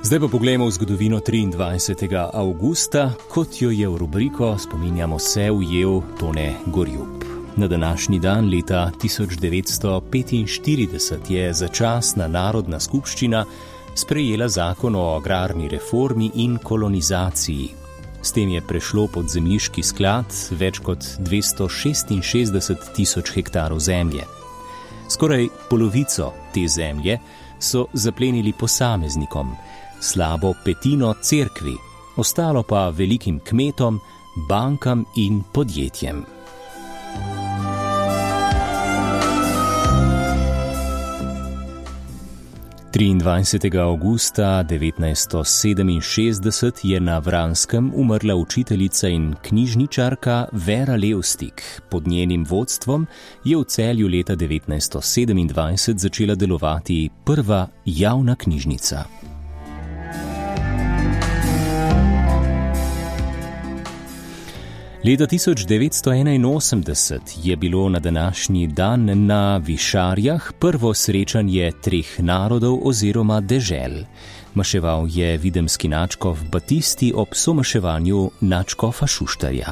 Zdaj pa poglejmo v zgodovino 23. avgusta, kot jo je v rubriko Spominjamo se ujel Tone Gorjup. Na današnji dan leta 1945 je začasna narodna skupščina sprejela zakon o agrarni reformi in kolonizaciji. S tem je prešlo pod zemljiški sklad več kot 266.000 hektarov zemlje. Skoraj polovico te zemlje so zaplenili posameznikom, slabo petino cerkvi, ostalo pa velikim kmetom, bankam in podjetjem. Avgusta 1967 je na Vranskem umrla učiteljica in knjižničarka Vera Levstik. Pod njenim vodstvom je v Celju leta 1927 začela delovati prva javna knjižnica. Leta 1981 je bilo na današnji dan na Višarjah prvo srečanje treh narodov oziroma dežel. Maševal je videmski nadškof Batisti ob somaševanju nadškofa Šuštarja.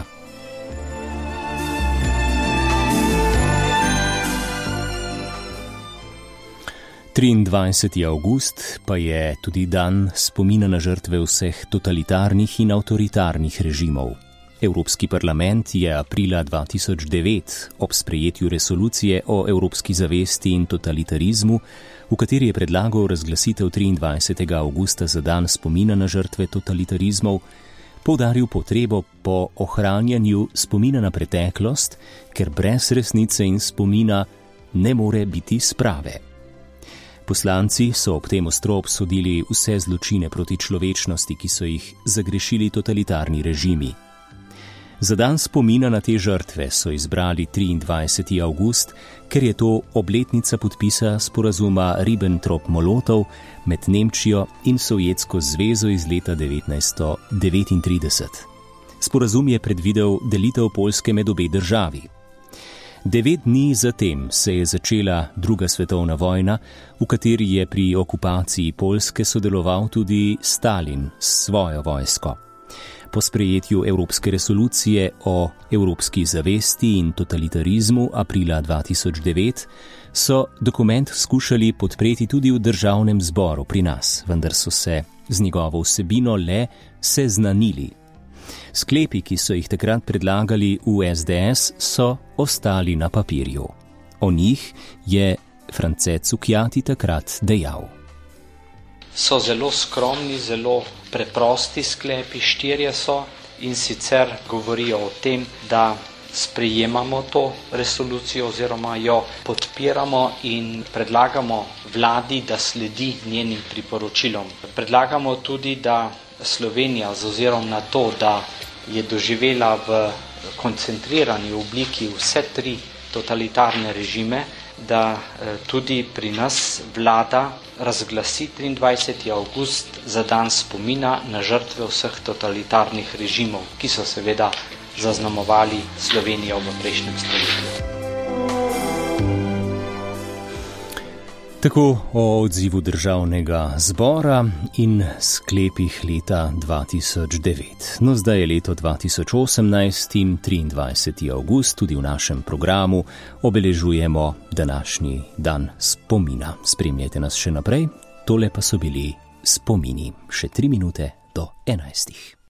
Avgust pa je tudi dan spomina na žrtve vseh totalitarnih in avtoritarnih režimov. Evropski parlament je aprila 2009 ob sprejetju resolucije o evropski zavesti in totalitarizmu, v kateri je predlagal razglasitev 23. avgusta za dan spomina na žrtve totalitarizmov, poudaril potrebo po ohranjanju spomina na preteklost, ker brez resnice in spomina ne more biti sprave. Poslanci so ob tem ostro obsodili vse zločine proti človečnosti, ki so jih zagrešili totalitarni režimi. Za dan spomina na te žrtve so izbrali 23. avgust, ker je to obletnica podpisa sporazuma Ribbentrop-Molotov med Nemčijo in Sovjetsko zvezo iz leta 1939. Sporazum je predvidel delitev Poljske med obe državi. 9 dni zatem se je začela druga svetovna vojna, v kateri je pri okupaciji Poljske sodeloval tudi Stalin s svojo vojsko. Po sprejetju Evropske resolucije o evropski zavesti in totalitarizmu aprila 2009 so dokument skušali podpreti tudi v državnem zboru pri nas, vendar so se z njegovo vsebino le seznanili. Sklepi, ki so jih takrat predlagali v SDS, so ostali na papirju. O njih je France Cukjati takrat dejal. So zelo skromni, zelo preprosti sklepi, 4 so, in sicer govorijo o tem, da sprejemamo to resolucijo oziroma jo podpiramo in predlagamo vladi, da sledi njenim priporočilom. Predlagamo tudi, da Slovenija z ozirom na to, da je doživela v koncentrirani obliki vse 3 totalitarne režime, da tudi pri nas vlada razglasi 23. avgust za dan spomina na žrtve vseh totalitarnih režimov, ki so seveda zaznamovali Slovenijo v prejšnjem stoletju. Tako o odzivu državnega zbora in sklepih leta 2009. No, zdaj je leto 2018 in 23. avgust, tudi v našem programu obeležujemo današnji dan spomina. Spremljajte nas še naprej, tole pa so bili spomini. Še 3 minute do 11.